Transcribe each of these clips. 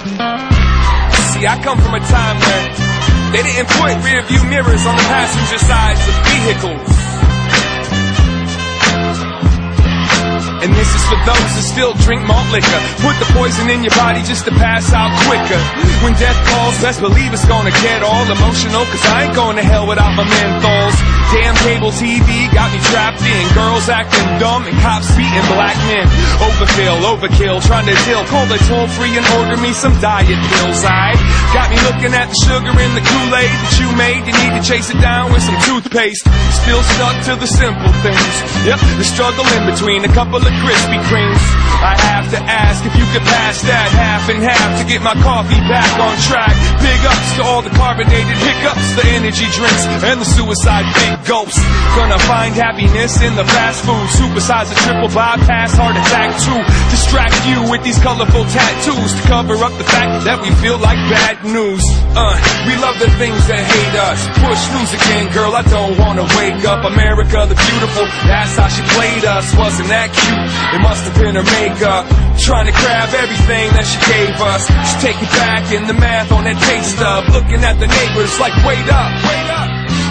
See, I come from a time when they didn't put rear view mirrors on the passenger sides of vehicles. And this is for those that still drink malt liquor. Put the poison in your body just to pass out quicker. When death calls, best believe it's gonna get all emotional, cause I ain't going to hell without my menthols. Damn cable TV got me trapped in. Girls acting dumb and cops beating black men. Overkill, trying to deal. Call the toll free and order me some diet pills. I got me looking at the sugar in the Kool-Aid that you made. You need to chase it down with some toothpaste. Still stuck to the simple things. Yep, the struggle in between a couple of Krispy Kremes. I have to ask if you could pass that half and half to get my coffee back on track. Big ups to all the carbonated hiccups, the energy drinks, and the suicide big gulps. Gonna find happiness in the fast food. Supersize a triple bypass, heart attack too. Distract you with these colorful tattoos to cover up the fact that we feel like bad news. We love the things that hate us. Push snooze again, girl, I don't wanna wake up. America the beautiful, that's how she played us. Wasn't that cute? It must have been her makeup. Trying to grab everything that she gave us. She take it back in the math on that pay stub. Looking at the neighbors like, wait up, wait up.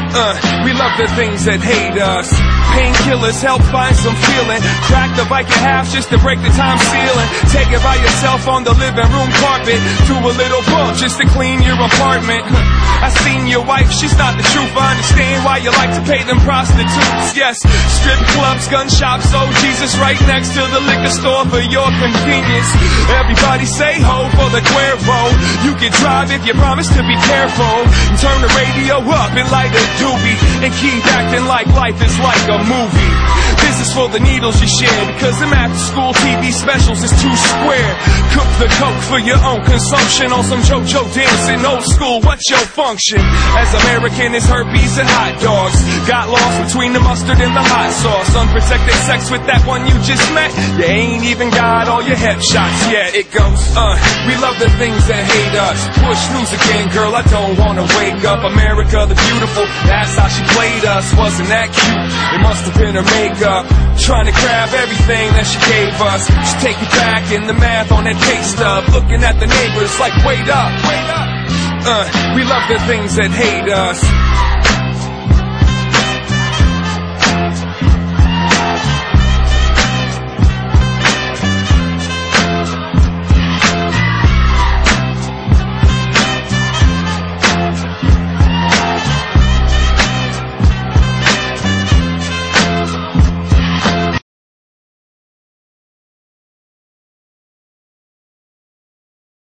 We love the things that hate us. Painkillers help find some feeling. Crack the bike in half just to break the time ceiling. Take it by yourself on the living room carpet. Do a little bump just to clean your apartment. I seen your wife, she's not the truth. I understand why you like to pay them prostitutes. Yes, strip clubs, gun shops, oh Jesus, right next to the liquor store for your convenience. Everybody say ho for the Cuervo. You can drive if you promise to be careful. And turn the radio up and light a doobie and keep acting like life is like a movie. This is for the needles you share, because them after school TV specials is too square. Cook the coke for your own consumption on some JoJo dancing old school. What's your function? As American as herpes and hot dogs. Got lost between the mustard and the hot sauce. Unprotected sex with that one you just met. You ain't even got all your hep shots yet. It goes, we love the things that hate us. Push snooze again, girl, I don't wanna wake up. America the beautiful, that's how she played us. Wasn't that cute? It must have been her makeup. Trying to grab everything that she gave us. She take it back in the math on that pay stub. Looking at the neighbors like, wait up, wait up. We love the things that hate us.